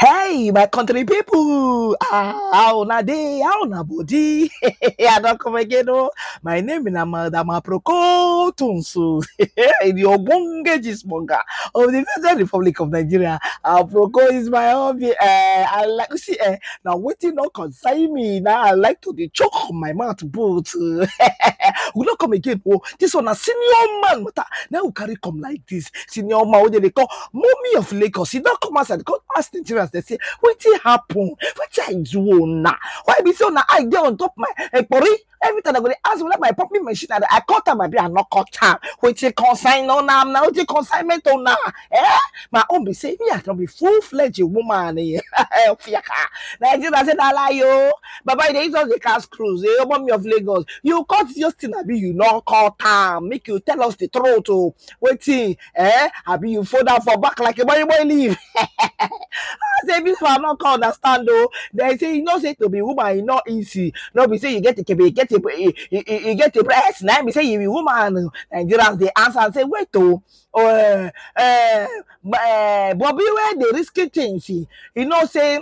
Hey, my country people, how na day, how na body? I don't come again. Oh, my name is Madam Aproko Tunsu, the Obonge Gismonga of the Federal Republic of Nigeria. Aproko is my hobby. I like see. Now waiting not concern me. Now I like to the choke on my mouth, but we don't come again. Oh, this one a senior man. Now we carry come like this. Senior man, what they call mommy of Lagos. He don't come outside. Come ask Nigerians. They say, "What happen? What I do now? Why be so now? I get on top my pori." Every time I go to ask me like my popping machine, I cut time, I be I not cut time. Which consign on now, which consignment on now. Eh? My own be say me I can be full-fledged woman. Nigeria said I lie yo. Baba, they use the cast cruise. Eh? Mommy of Lagos. You cut just thing, I be you not cut time. Make you tell us the truth. Oh, waiting. Eh? I be you fall down for back like a boy leave. I say this one not can understand though. They say you know say to be woman, it's not easy. No be say you get you get a breast. Now be say you be woman. Nigerians they answer and say wait to Bobby where they risky things. You know say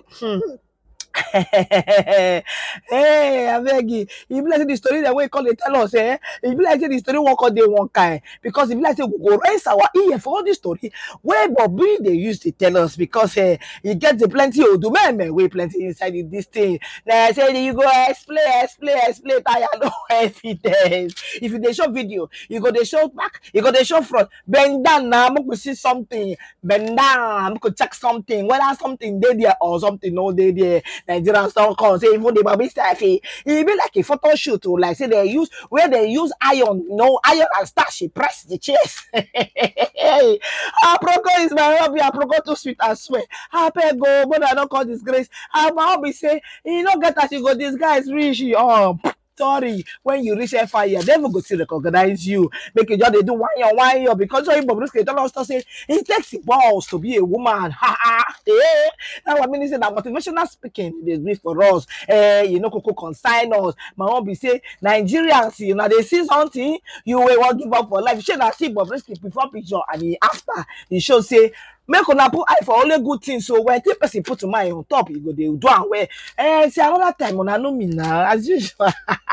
hey, I beg you. If like the story that we call it tell us, eh? If like the story one call day one kind, because if like say we go raise our ear for all this story, where Bobby they used to tell us because you get the plenty of do man way plenty inside this thing. Now I say you go explain. I no evidence. If you they show video, you go they show back, you go they show front. Bend down now, we see something. Bend down, we could check something. Whether something they there or something no they there. Nigerians don't come say even the Bobby stuff. It be like a photo shoot or like say they use where they use iron, no iron and starch. She press the chest. Hey, Aproko is my hobby. Aproko too sweet I swear. Happy go, but I don't call disgrace. My hobby say you don't get that you go. This guy is rich. Sorry, when you reach fire, they will go to recognize you. Make you just they do 1 year because so Bobrisky tell us to say it takes the balls to be a woman. Ha ha. Now I mean say that motivational speaking they do for us. You know, Coco consign us. My mom be say Nigerians, you know, they see something you will want give up for life. You should not see Bobrisky before picture and after he show say. Make una put eye for only good things. So when the person put mind on top, you go they do and where. See another time una know me now as usual.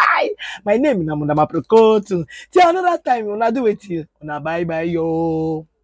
My name is Madam Aproko. Till another time una do it. Una bye bye yo.